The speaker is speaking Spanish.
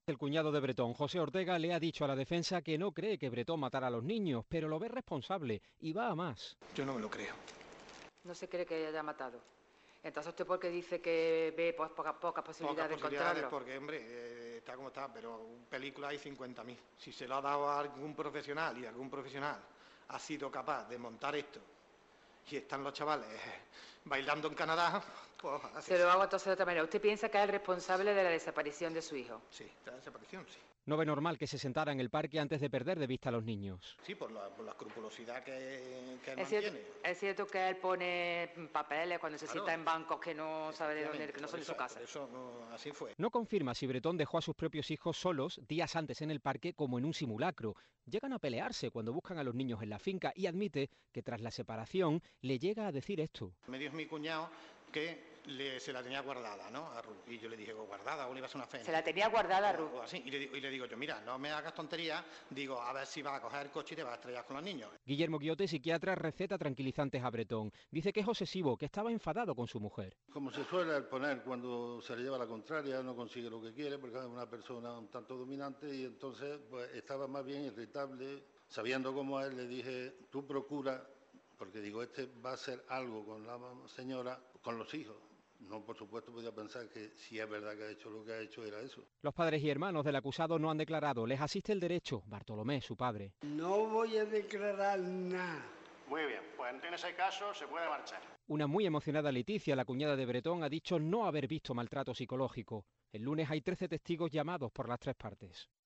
El cuñado de Bretón, José Ortega, le ha dicho a la defensa que no cree que Bretón matara a los niños, pero lo ve responsable y va a más. Yo no me lo creo. No se cree que haya matado. Entonces, ¿usted por qué dice que ve pocas posibilidades de encontrarlo? Porque, hombre, está como está, pero películas hay 50.000. Si se lo ha dado a algún profesional y algún profesional ha sido capaz de montar esto y están los chavales bailando en Canadá, pues así. Se lo hago entonces de otra manera. ¿Usted piensa que es el responsable de la desaparición de su hijo? Sí, de la desaparición, sí. No ve normal que se sentara en el parque antes de perder de vista a los niños. Sí, por la escrupulosidad que él mantiene. Es cierto que él pone papeles cuando se sienta en bancos que no sabe de dónde, que no son de su casa. Eso así fue. No confirma si Bretón dejó a sus propios hijos solos días antes en el parque como en un simulacro. Llegan a pelearse cuando buscan a los niños en la finca y admite que tras la separación le llega a decir esto. Me dijo mi cuñado que se la tenía guardada, ¿no? A Ruth. Y yo le dije, guardada, o le iba a hacer una fe. Se la tenía guardada a Ruth. O así. Y le digo yo, mira, no me hagas tonterías, digo, a ver si vas a coger el coche y te vas a estrellar con los niños. Guillermo Guiote, psiquiatra, receta tranquilizantes a Bretón. Dice que es obsesivo, que estaba enfadado con su mujer. Como se suele poner cuando se le lleva la contraria, no consigue lo que quiere, porque es una persona un tanto dominante y entonces pues estaba más bien irritable. Sabiendo cómo es, le dije, tú procura, porque digo, este va a hacer algo con la señora, con los hijos. No, por supuesto, podía pensar que si es verdad que ha hecho lo que ha hecho era eso. Los padres y hermanos del acusado no han declarado. Les asiste el derecho. Bartolomé, su padre. No voy a declarar nada. Muy bien, pues en ese caso se puede marchar. Una muy emocionada Leticia, la cuñada de Bretón, ha dicho no haber visto maltrato psicológico. El lunes hay 13 testigos llamados por las tres partes.